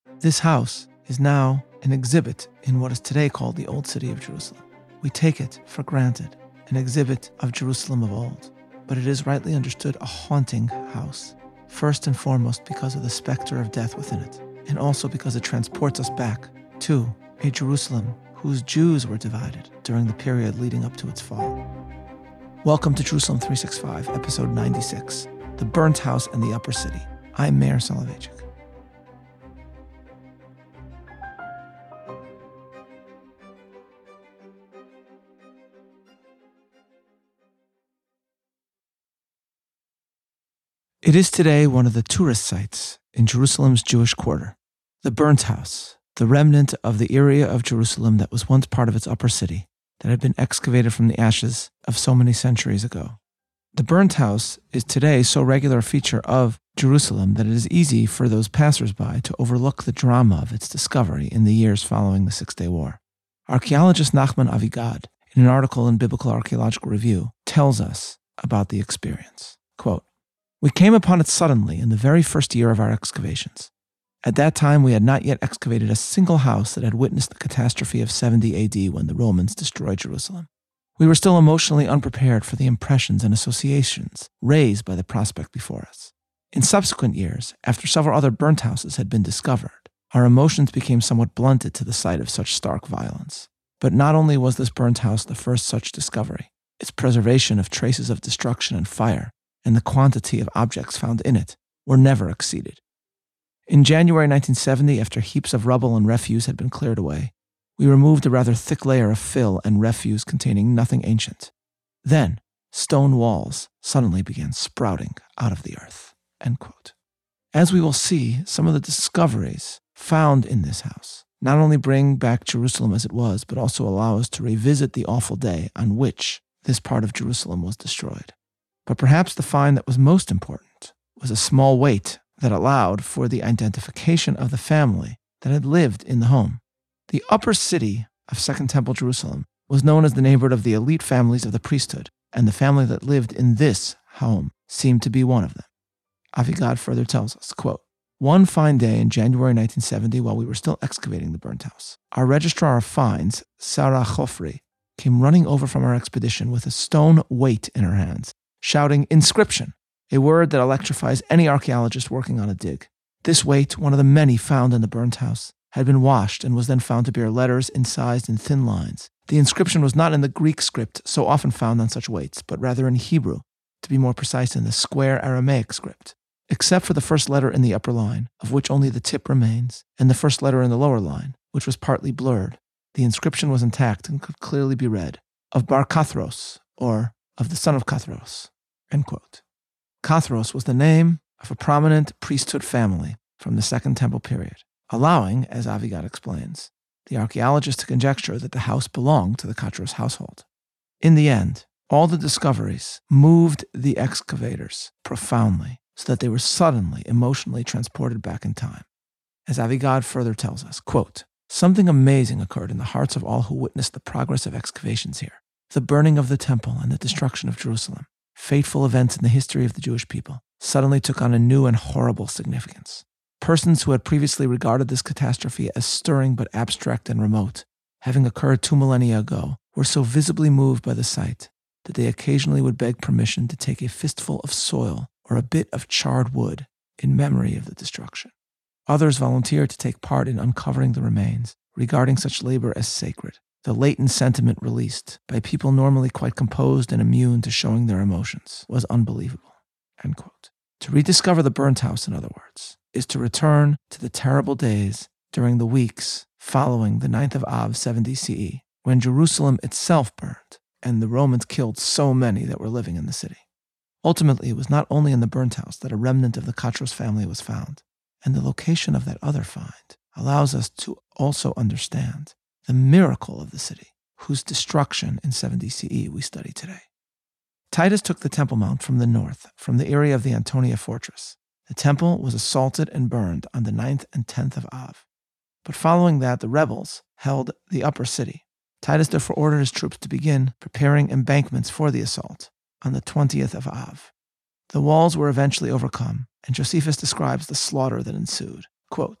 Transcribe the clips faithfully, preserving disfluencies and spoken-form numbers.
This house is now an exhibit in what is today called the Old City of Jerusalem. We take it for granted, an exhibit of Jerusalem of old, but it is rightly understood a haunting house, first and foremost because of the specter of death within it, and also because it transports us back to a Jerusalem whose Jews were divided during the period leading up to its fall. Welcome to Jerusalem three sixty-five, episode ninety-six, The Burnt House and the Upper City. I'm Meir Soloveichik. It is today one of the tourist sites in Jerusalem's Jewish quarter, the Burnt House, the remnant of the area of Jerusalem that was once part of its upper city, that had been excavated from the ashes of so many centuries ago. The Burnt House is today so regular a feature of Jerusalem that it is easy for those passers-by to overlook the drama of its discovery in the years following the Six-Day War. Archaeologist Nachman Avigad, in an article in Biblical Archaeological Review, tells us about the experience. Quote, "We came upon it suddenly in the very first year of our excavations. At that time, we had not yet excavated a single house that had witnessed the catastrophe of seventy A D when the Romans destroyed Jerusalem. We were still emotionally unprepared for the impressions and associations raised by the prospect before us. In subsequent years, after several other burnt houses had been discovered, our emotions became somewhat blunted to the sight of such stark violence. But not only was this burnt house the first such discovery, its preservation of traces of destruction and fire and the quantity of objects found in it were never exceeded. In January nineteen seventy, after heaps of rubble and refuse had been cleared away, we removed a rather thick layer of fill and refuse containing nothing ancient. Then, stone walls suddenly began sprouting out of the earth." End quote. As we will see, some of the discoveries found in this house not only bring back Jerusalem as it was, but also allow us to revisit the awful day on which this part of Jerusalem was destroyed. But perhaps the find that was most important was a small weight that allowed for the identification of the family that had lived in the home. The upper city of Second Temple Jerusalem was known as the neighborhood of the elite families of the priesthood, and the family that lived in this home seemed to be one of them. Avigad further tells us, quote, "One fine day in January nineteen seventy, while we were still excavating the burnt house, our registrar of finds, Sarah Chofri, came running over from our expedition with a stone weight in her hands, shouting, 'Inscription,' a word that electrifies any archaeologist working on a dig. This weight, one of the many found in the burnt house, had been washed and was then found to bear letters incised in thin lines. The inscription was not in the Greek script so often found on such weights, but rather in Hebrew, to be more precise in the square Aramaic script. Except for the first letter in the upper line, of which only the tip remains, and the first letter in the lower line, which was partly blurred, the inscription was intact and could clearly be read, of Bar Kathros, or of the son of Kathros." End quote. Kathros was the name of a prominent priesthood family from the Second Temple period, allowing, as Avigad explains, the archaeologist to conjecture that the house belonged to the Kathros household. In the end, all the discoveries moved the excavators profoundly, so that they were suddenly emotionally transported back in time. As Avigad further tells us, quote, "Something amazing occurred in the hearts of all who witnessed the progress of excavations here. The burning of the temple and the destruction of Jerusalem, fateful events in the history of the Jewish people, suddenly took on a new and horrible significance. Persons who had previously regarded this catastrophe as stirring but abstract and remote, having occurred two millennia ago, were so visibly moved by the sight that they occasionally would beg permission to take a fistful of soil or a bit of charred wood in memory of the destruction. Others volunteered to take part in uncovering the remains, regarding such labor as sacred, the latent sentiment released by people normally quite composed and immune to showing their emotions was unbelievable." End quote. To rediscover the burnt house, in other words, is to return to the terrible days during the weeks following the ninth of Av seventy C E, when Jerusalem itself burned and the Romans killed so many that were living in the city. Ultimately, it was not only in the burnt house that a remnant of the Kathros family was found, and the location of that other find allows us to also understand the miracle of the city, whose destruction in seventy C E we study today. Titus took the Temple Mount from the north, from the area of the Antonia fortress. The temple was assaulted and burned on the ninth and tenth of Av. But following that, the rebels held the upper city. Titus therefore ordered his troops to begin preparing embankments for the assault on the twentieth of Av. The walls were eventually overcome, and Josephus describes the slaughter that ensued. Quote,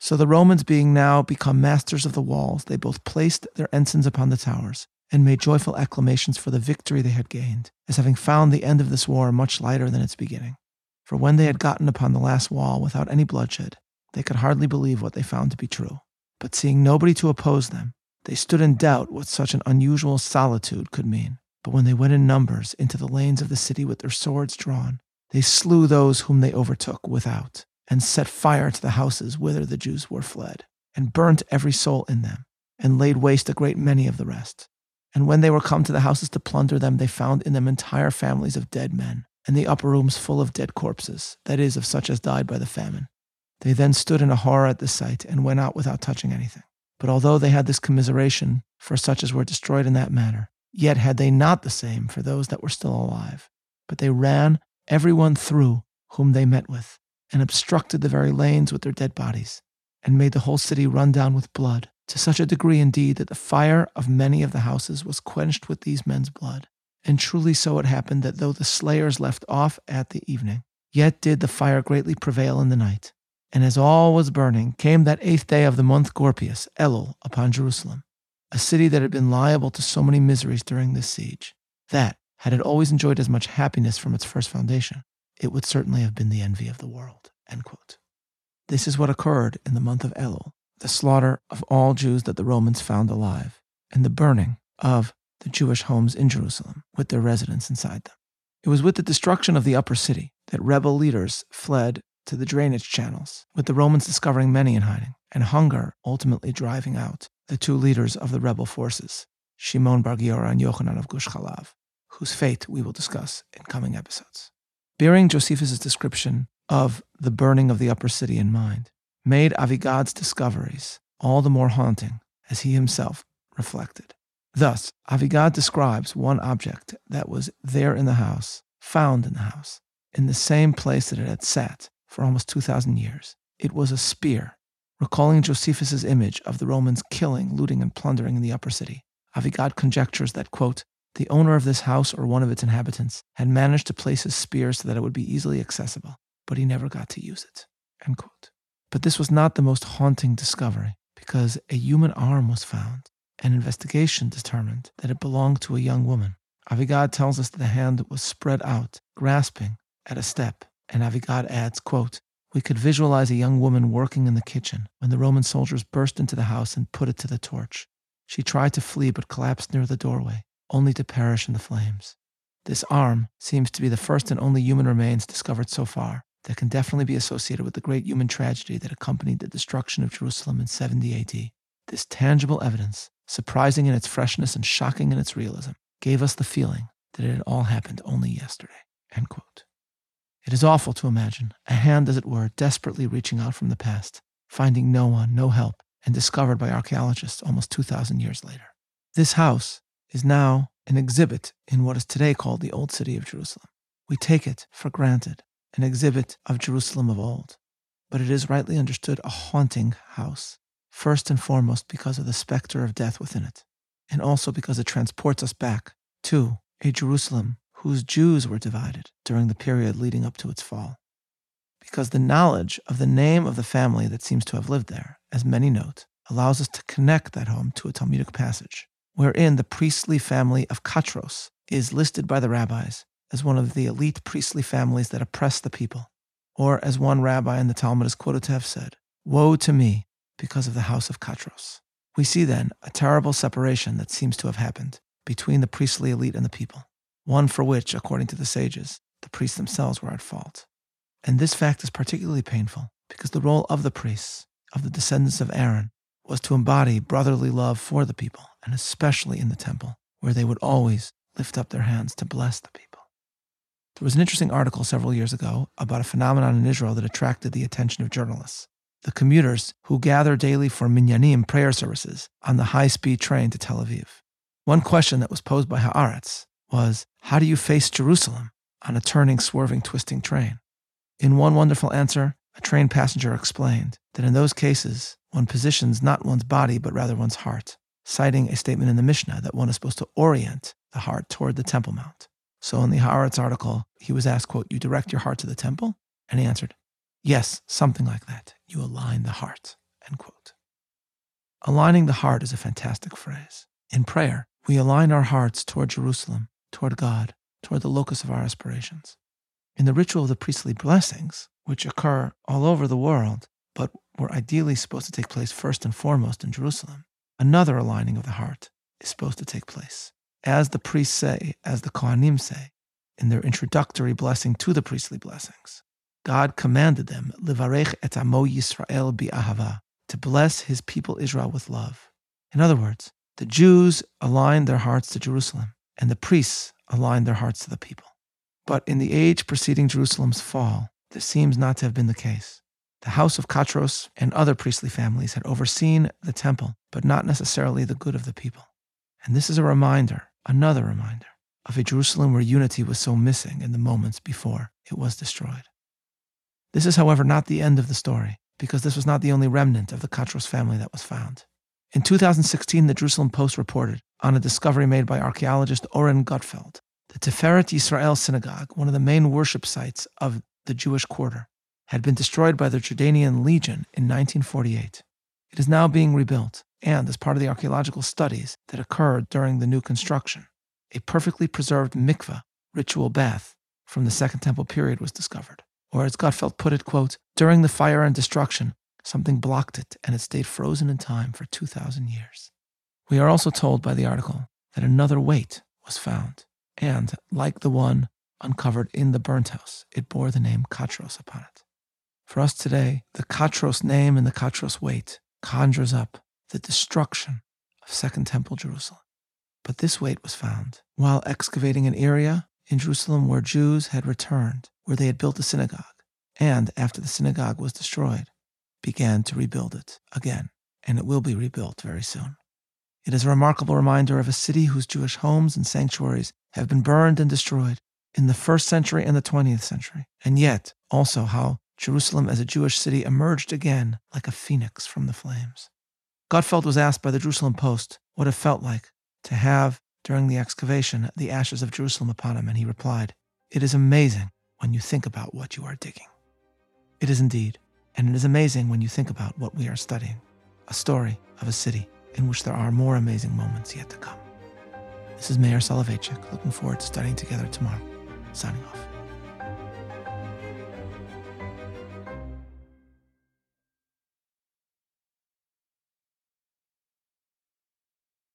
So the Romans being now become masters of the walls, they both placed their ensigns upon the towers and made joyful acclamations for the victory they had gained, as having found the end of this war much lighter than its beginning. For when they had gotten upon the last wall without any bloodshed, they could hardly believe what they found to be true. But seeing nobody to oppose them, they stood in doubt what such an unusual solitude could mean. But when they went in numbers into the lanes of the city with their swords drawn, they slew those whom they overtook without, and set fire to the houses whither the Jews were fled, and burnt every soul in them, and laid waste a great many of the rest. And when they were come to the houses to plunder them, they found in them entire families of dead men, and the upper rooms full of dead corpses, that is, of such as died by the famine. They then stood in a horror at the sight, and went out without touching anything. But although they had this commiseration for such as were destroyed in that manner, yet had they not the same for those that were still alive. But they ran every one through whom they met with, and obstructed the very lanes with their dead bodies, and made the whole city run down with blood, to such a degree indeed that the fire of many of the houses was quenched with these men's blood. And truly so it happened that though the slayers left off at the evening, yet did the fire greatly prevail in the night. And as all was burning, came that eighth day of the month Gorpius, Elul, upon Jerusalem, a city that had been liable to so many miseries during this siege, that, had it always enjoyed as much happiness from its first foundation, it would certainly have been the envy of the world. End quote. This is what occurred in the month of Elul, the slaughter of all Jews that the Romans found alive, and the burning of the Jewish homes in Jerusalem with their residents inside them. It was with the destruction of the upper city that rebel leaders fled to the drainage channels, with the Romans discovering many in hiding, and hunger ultimately driving out the two leaders of the rebel forces, Shimon bar Giora and Yochanan of Gush Chalav, whose fate we will discuss in coming episodes. Bearing Josephus' description of the burning of the upper city in mind, made Avigad's discoveries all the more haunting, as he himself reflected. Thus, Avigad describes one object that was there in the house, found in the house, in the same place that it had sat for almost two thousand years. It was a spear, recalling Josephus' image of the Romans killing, looting, and plundering in the upper city. Avigad conjectures that, quote, the owner of this house or one of its inhabitants had managed to place his spear so that it would be easily accessible, but he never got to use it. End quote. But this was not the most haunting discovery, because a human arm was found, and investigation determined that it belonged to a young woman. Avigad tells us that the hand was spread out, grasping at a step, and Avigad adds, quote, we could visualize a young woman working in the kitchen when the Roman soldiers burst into the house and put it to the torch. She tried to flee but collapsed near the doorway, only to perish in the flames. This arm seems to be the first and only human remains discovered so far that can definitely be associated with the great human tragedy that accompanied the destruction of Jerusalem in seventy A D. This tangible evidence, surprising in its freshness and shocking in its realism, gave us the feeling that it had all happened only yesterday. End quote. It is awful to imagine a hand, as it were, desperately reaching out from the past, finding no one, no help, and discovered by archaeologists almost two thousand years later. This house is now an exhibit in what is today called the Old City of Jerusalem. We take it for granted, an exhibit of Jerusalem of old, but it is rightly understood a haunting house, first and foremost because of the specter of death within it, and also because it transports us back to a Jerusalem whose Jews were divided during the period leading up to its fall. Because the knowledge of the name of the family that seems to have lived there, as many note, allows us to connect that home to a Talmudic passage, wherein the priestly family of Katros is listed by the rabbis as one of the elite priestly families that oppress the people, or as one rabbi in the Talmud is quoted to have said, woe to me because of the house of Katros. We see then a terrible separation that seems to have happened between the priestly elite and the people, one for which, according to the sages, the priests themselves were at fault. And this fact is particularly painful because the role of the priests, of the descendants of Aaron, was to embody brotherly love for the people, and especially in the temple, where they would always lift up their hands to bless the people. There was an interesting article several years ago about a phenomenon in Israel that attracted the attention of journalists. The commuters who gather daily for minyanim prayer services on the high-speed train to Tel Aviv. One question that was posed by Haaretz was, how do you face Jerusalem on a turning, swerving, twisting train? In one wonderful answer, a train passenger explained that in those cases, one positions not one's body, but rather one's heart, citing a statement in the Mishnah that one is supposed to orient the heart toward the Temple Mount. So in the Haaretz article, he was asked, quote, you direct your heart to the temple? And he answered, yes, something like that. You align the heart, End quote. Aligning the heart is a fantastic phrase. In prayer, we align our hearts toward Jerusalem, toward God, toward the locus of our aspirations. In the ritual of the priestly blessings, which occur all over the world, but were ideally supposed to take place first and foremost in Jerusalem, another aligning of the heart is supposed to take place. As the priests say, as the Kohanim say, in their introductory blessing to the priestly blessings, God commanded them, Livarech et amo Yisrael bi'ahava, to bless his people Israel with love. In other words, the Jews aligned their hearts to Jerusalem, and the priests aligned their hearts to the people. But in the age preceding Jerusalem's fall, this seems not to have been the case. The house of Katros and other priestly families had overseen the temple, but not necessarily the good of the people. And this is a reminder, another reminder, of a Jerusalem where unity was so missing in the moments before it was destroyed. This is, however, not the end of the story, because this was not the only remnant of the Katros family that was found. In two thousand sixteen, the Jerusalem Post reported on a discovery made by archaeologist Oren Gutfeld. The Tiferet Yisrael synagogue, one of the main worship sites of the Jewish quarter, had been destroyed by the Jordanian Legion in nineteen forty-eight. It is now being rebuilt, and as part of the archaeological studies that occurred during the new construction, a perfectly preserved mikveh, ritual bath, from the Second Temple period was discovered. Or as Gutfeld put it, quote, during the fire and destruction, something blocked it and it stayed frozen in time for two thousand years. We are also told by the article that another weight was found, and like the one uncovered in the burnt house, it bore the name Katros upon it. For us today, the Katros name and the Katros weight conjures up the destruction of Second Temple Jerusalem. But this weight was found while excavating an area in Jerusalem where Jews had returned, where they had built a synagogue, and after the synagogue was destroyed, began to rebuild it again, and it will be rebuilt very soon. It is a remarkable reminder of a city whose Jewish homes and sanctuaries have been burned and destroyed in the first century and the twentieth century, and yet also how Jerusalem as a Jewish city emerged again like a phoenix from the flames. Gutfeld was asked by the Jerusalem Post what it felt like to have, during the excavation, the ashes of Jerusalem upon him, and he replied, "It is amazing when you think about what you are digging." It is indeed, and it is amazing when you think about what we are studying, a story of a city in which there are more amazing moments yet to come. This is Meir Soloveichik, looking forward to studying together tomorrow. Signing off.